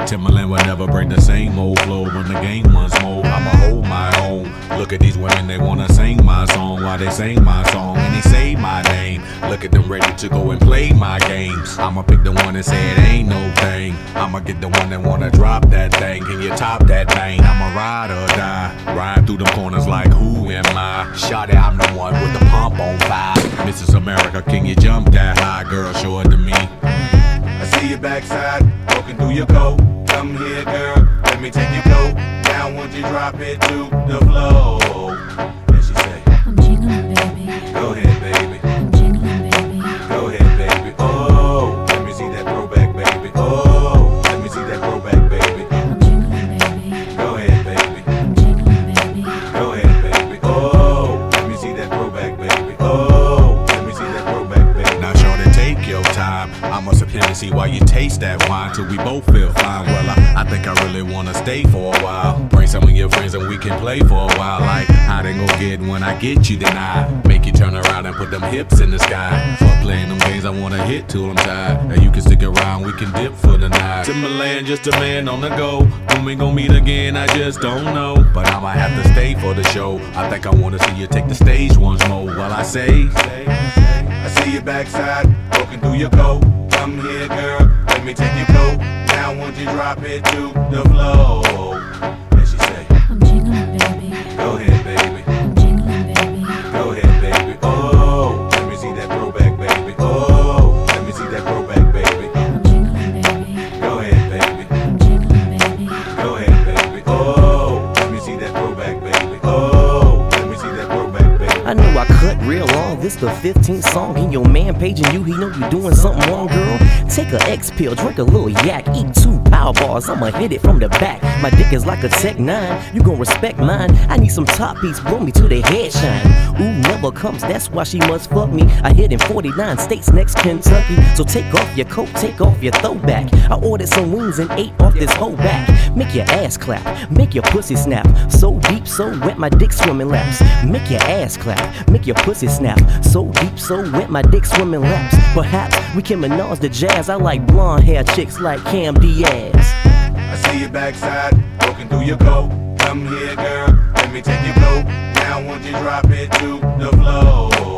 Timberland will never bring the same old flow when the game once more. I'ma hold my own. Look at these women, they wanna sing my song while they sing my song and they say my name. Look at them ready to go and play my games. I'ma pick the one that say it ain't no thing. I'ma get the one that wanna drop that thing. Can you top that thing? I'ma ride or die. Ride through them corners like who am I? Shawty, I'm the one with the pump on 5. Mrs. America, can you jump that high? Girl, show it to me. I see your backside, walking through your coat. Come here, girl, let me take your coat. Now won't you drop it to the floor? And she say, I'm jingling, baby. Go ahead, baby. I'm jingling, baby. Go ahead, baby. Oh, let me see that throwback, baby. Oh, let me see that throwback, baby. I'm jingling, baby. Go ahead, baby. I'm jingling, baby. Go ahead, baby. Oh, let me see that throwback, baby. Oh, let me see that throwback, baby. Now, shorty, take your time. I'ma sip Hennessy while you taste that wine till we both feel fine. Well, I think I really wanna stay for a while. Bring some of your friends and we can play for a while. Like how they gon' get when I get you denied. Make you turn around and put them hips in the sky. Fuck playing them games, I wanna hit till I'm tired. Now you can stick around, we can dip for the night. Timberland, just a man on the go. When we gon' meet again, I just don't know. But I'ma have to stay for the show. I think I wanna see you take the stage once more. While I say, I see your backside, walking through your coat. Come here, girl, let me take your coat. Now won't you drop it to the floor? And she say, I'm jingling, baby. Go ahead, baby. I'm jingling, baby. Go ahead, baby. Oh, let me see that throwback, baby. Oh, let me see that throwback, baby. I'm jingling, baby. Go ahead, baby. I'm jingling, baby. Go ahead, baby. Oh, let me see that throwback, baby. Oh, let me see that throwback, baby. I know I cut real long, this the 15th song. And your man paging you, he know you doing something wrong, girl. Take a X pill, drink a little yak, eat 2 power bars, I'ma hit it from the back. My dick is like a Tech 9, you gon' respect mine. I need some top piece, blow me to the head shine. Ooh, never comes, that's why she must fuck me. I hit in 49 states, next Kentucky. So take off your coat, take off your throwback. I ordered some wings and ate off this whole back. Make your ass clap, make your pussy snap. So deep, so wet, my dick swimming laps. Make your ass clap, make your pussy snap. So deep, so wet, my dick swimming laps. Perhaps we can Minaj the jazz. I like blonde hair chicks like Cam Diaz. I see your backside, walking through your coat. Come here, girl, let me take your coat. Now won't you drop it to the floor?